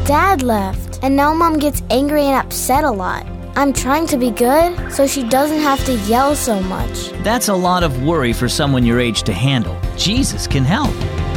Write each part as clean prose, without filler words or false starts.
Dad left, and now Mom gets angry and upset a lot. I'm trying to be good so she doesn't have to yell so much. That's a lot of worry for someone your age to handle. Jesus can help.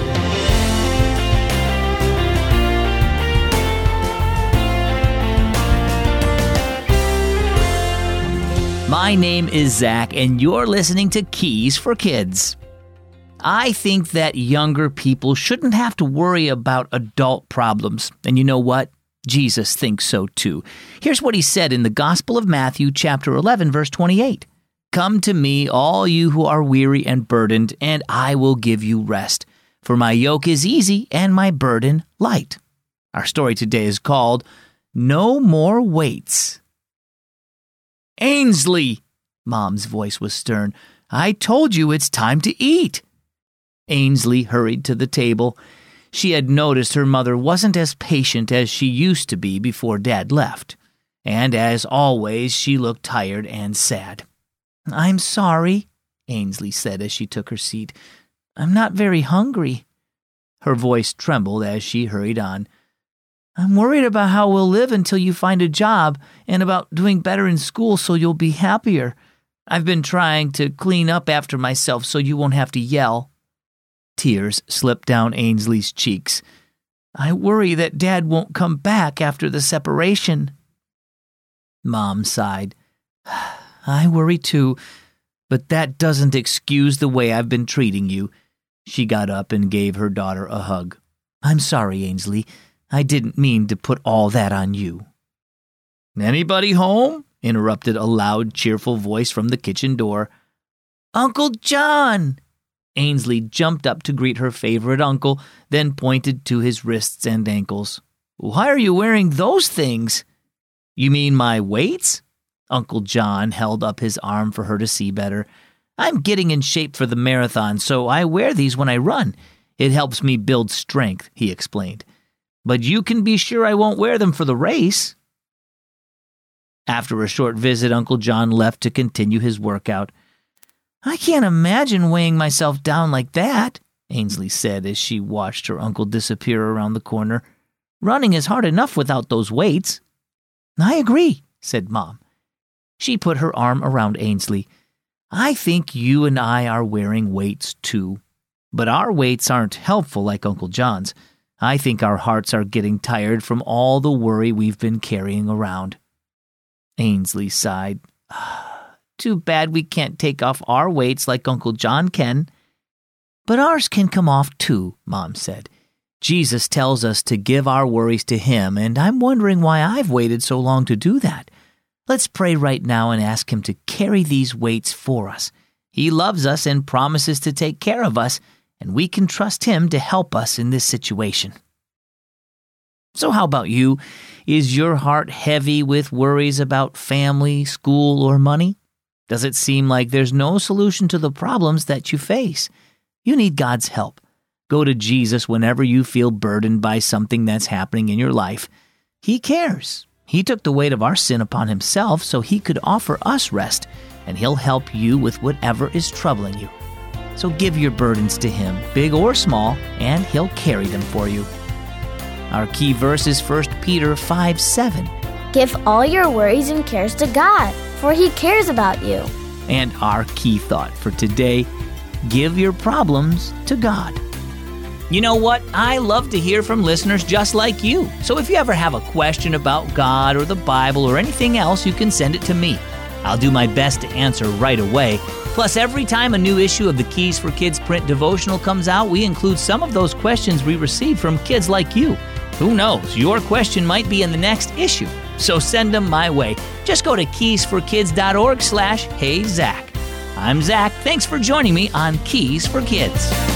My name is Zach, and you're listening to Keys for Kids. I think that younger people shouldn't have to worry about adult problems. And you know what? Jesus thinks so too. Here's what he said in the Gospel of Matthew, chapter 11, verse 28. Come to me, all you who are weary and burdened, and I will give you rest. For my yoke is easy and my burden light. Our story today is called No More Weights. Ainsley, Mom's voice was stern. I told you it's time to eat. Ainsley hurried to the table. She had noticed her mother wasn't as patient as she used to be before Dad left. And as always, she looked tired and sad. I'm sorry, Ainsley said as she took her seat. I'm not very hungry. Her voice trembled as she hurried on. I'm worried about how we'll live until you find a job and about doing better in school so you'll be happier. I've been trying to clean up after myself so you won't have to yell. Tears slipped down Ainsley's cheeks. I worry that Dad won't come back after the separation. Mom sighed. I worry too, but that doesn't excuse the way I've been treating you. She got up and gave her daughter a hug. I'm sorry, Ainsley. I didn't mean to put all that on you. Anybody home? Interrupted a loud, cheerful voice from the kitchen door. Uncle John! Ainsley jumped up to greet her favorite uncle, then pointed to his wrists and ankles. Why are you wearing those things? You mean my weights? Uncle John held up his arm for her to see better. I'm getting in shape for the marathon, so I wear these when I run. It helps me build strength, he explained. But you can be sure I won't wear them for the race. After a short visit, Uncle John left to continue his workout. I can't imagine weighing myself down like that, Ainsley said as she watched her uncle disappear around the corner. Running is hard enough without those weights. I agree, said Mom. She put her arm around Ainsley. I think you and I are wearing weights too. But our weights aren't helpful like Uncle John's. I think our hearts are getting tired from all the worry we've been carrying around. Ainsley sighed. Too bad we can't take off our weights like Uncle John can. But ours can come off too, Mom said. Jesus tells us to give our worries to Him, and I'm wondering why I've waited so long to do that. Let's pray right now and ask Him to carry these weights for us. He loves us and promises to take care of us, and we can trust Him to help us in this situation. So how about you? Is your heart heavy with worries about family, school, or money? Does it seem like there's no solution to the problems that you face? You need God's help. Go to Jesus whenever you feel burdened by something that's happening in your life. He cares. He took the weight of our sin upon Himself so He could offer us rest, and He'll help you with whatever is troubling you. So give your burdens to Him, big or small, and He'll carry them for you. Our key verse is 1 Peter 5:7. Give all your worries and cares to God, for He cares about you. And our key thought for today, give your problems to God. You know what? I love to hear from listeners just like you. So if you ever have a question about God or the Bible or anything else, you can send it to me. I'll do my best to answer right away. Plus, every time a new issue of the Keys for Kids print devotional comes out, we include some of those questions we receive from kids like you. Who knows? Your question might be in the next issue. So send them my way. Just go to keysforkids.org/HeyZach. I'm Zach. Thanks for joining me on Keys for Kids.